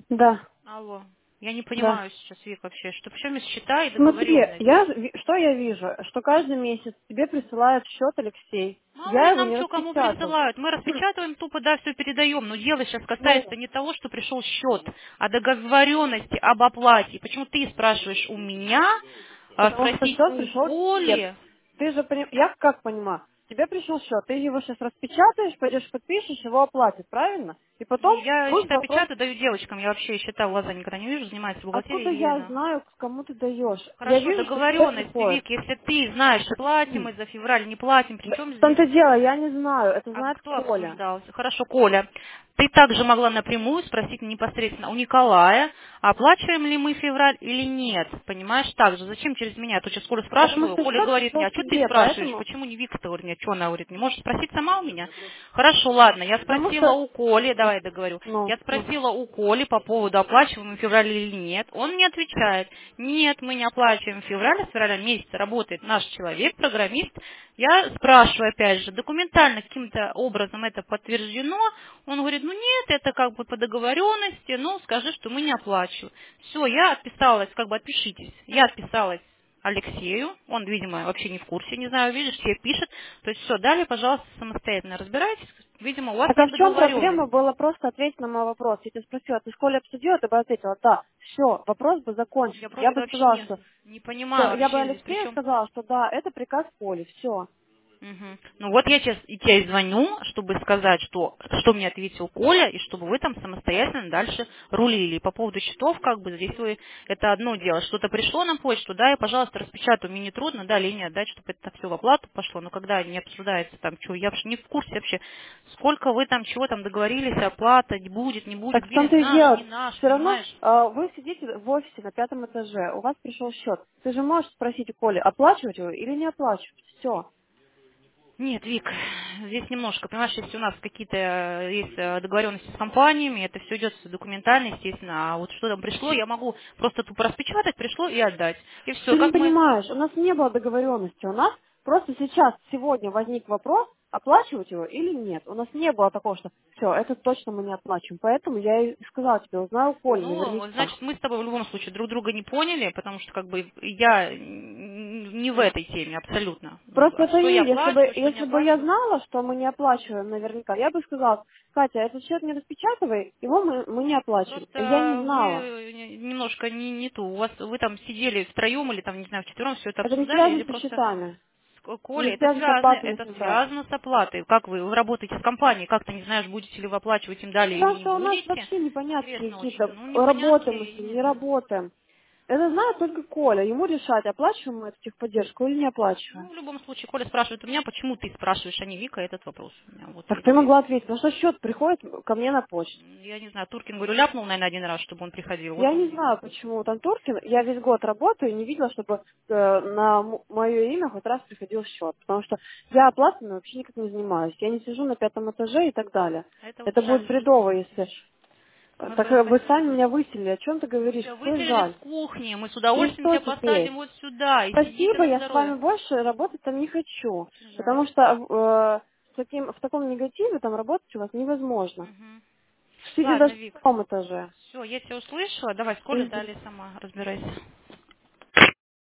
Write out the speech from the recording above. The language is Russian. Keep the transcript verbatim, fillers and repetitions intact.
Да, Алло. Я не да. понимаю сейчас, Вик, вообще, что причем есть счета и Смотри, договоренность. я, ви- что я вижу? Что каждый месяц тебе присылает счет Алексей. Мало Я ли его нам не что кому распечатал. присылают. Мы распечатываем тупо, да, все передаем. Но дело сейчас Ну, касается не того, что пришел счет, а договоренности об оплате. Почему ты спрашиваешь у меня, а потому что спросить счет у пришел тебе. Коли? Ты же поним... Я как понимаю? Тебе пришел счет, ты его сейчас распечатаешь, пойдешь подпишешь, его оплатишь, правильно? И Ну, потом я будет счета вопрос, печатаю, даю девочкам. Я вообще счета в глаза никогда не вижу, занимаюсь откуда бухгалтерией я реально. знаю, кому ты даешь? Я Хорошо, вижу, что тебе договоренность, приходит. Вик, если ты знаешь, платим мы за февраль, не платим, Да, причем в здесь том-то дело, я не знаю, это а знает кто Коля. обсуждал? Хорошо, Коля. Ты также могла напрямую спросить непосредственно у Николая, оплачиваем ли мы февраль или нет. Понимаешь, так же. Зачем через меня? Я тут сейчас Колю Потому спрашиваю. что Коля счет говорит мне, пришел а что ты тебе, спрашиваешь? поэтому... Почему не Вика-то? Говорит, мне, что она говорит? Не можешь спросить сама у меня? Хорошо, ладно. Я Потому спросила что... у Коли, давай я договорю. Ну, Я ну. спросила у Коли по поводу оплачиваем мы февраль или нет. Он мне отвечает, нет, мы не оплачиваем февраль, а с февраля месяца работает наш человек, программист. Я спрашиваю, опять же, документально каким-то образом это подтверждено. Он говорит, ну нет, это как бы по договоренности, ну скажи, что мы не оплачиваем. Все, я отписалась, как бы отпишитесь. Я отписалась Алексею, он, видимо, вообще не в курсе, не знаю, видишь, тебе пишет. То есть все, далее, пожалуйста, самостоятельно разбирайтесь. Видимо, у вас Так а нет в чем проблема договоренности. было просто ответить на мой вопрос? Я тебя спросила, ты в школе обсудила, ты бы ответила, да, все, вопрос бы закончен. Я Я просто бы вообще сказала, не, что не все, понимаю я бы вообще здесь, Алексею причем сказала, что да, это приказ Коли, все. Мгм. Ну вот я сейчас и тебе и звоню, чтобы сказать, что, что мне ответил Коля, и чтобы вы там самостоятельно дальше рулили. И по поводу счетов, как бы, здесь вы, это одно дело. Что-то пришло на почту, да, и, пожалуйста, распечатаю. Мне не трудно, да, линии отдать, чтобы это все в оплату пошло. Но когда не обсуждается там, что, я вообще не в курсе вообще, сколько вы там, чего там договорились, оплата, не будет, не будет, Так в билет том-то и наш, не дело, наш, все равно понимаешь? э, вы сидите в офисе на пятом этаже, у вас пришел счет. Ты же можешь спросить у Коли, оплачивать его или не оплачивать. Все. Нет, Вик, здесь немножко, понимаешь, если у нас какие-то э, есть э, договоренности с компаниями, это все идет документально, естественно, а вот что там пришло, я могу просто тупо распечатать, пришло и отдать. И все, Ты не как мы... понимаешь, у нас не было договоренности. У нас просто сейчас, сегодня возник вопрос, оплачивать его или нет. У нас не было такого, что все, это точно мы не оплачиваем. Поэтому я и сказала тебе, узнаю у Коли Ну, наверняка. значит, мы с тобой в любом случае друг друга не поняли, потому что как бы я н- не в этой теме абсолютно. Просто А что я пойми, если бы, оплачиваю, что не если бы я оплачиваю. знала, что мы не оплачиваем наверняка, я бы сказала, Катя, этот счет не распечатывай, его мы, мы не оплачиваем. Я не Просто знала. вы немножко не, не ту. У вас вы там сидели втроем или там, не знаю, вчетвером все это Это не обсуждали, связано или со просто счетами. К- Коля, Не это связано с связано, оплатами это февраля. связано с оплатой. Как вы, вы работаете с компанией, как-то не знаешь, будете ли вы оплачивать им далее или Потому не что у нас будете. вообще непонятки Интересно очень. какие-то. Ну, Работаем мы с непонятки, ним, не не знаю. работаем. Это знает только Коля. Ему решать, оплачиваем мы эту техподдержку или не Ну, оплачиваем. в любом случае, Коля спрашивает у меня, почему ты спрашиваешь, а не Вика, этот вопрос у меня. Вот Так я ты тебе, могла ответить, потому что счет приходит ко мне на почту. м, я не знаю, Туркин, говорю, ляпнул, наверное, один раз, чтобы он приходил. Вот Я не он. знаю, почему там Туркин. Я весь год работаю и не видела, чтобы э, на мое имя хоть раз приходил счет. Потому что я оплатами вообще никак не занимаюсь. Я не сижу на пятом этаже и так далее. Это вот Это будет жаль. бредово, если... э, Мы Так бы э, вы хотели. сами меня выселили. О чем ты Мы говоришь? тебя Какой выселили жаль? с кухни, мы с И удовольствием что тебя теперь? посадим вот сюда, и сиди ты Спасибо, на я с здоровье. вами больше работать там не хочу. Очень жаль. Потому что э, в, таким, в таком негативе там работать у вас невозможно. Мгм. Сидя Ладно, даже Вик. в том этаже. Все, я тебя услышала. Давай с Колей Мгм. далее сама разбирайся.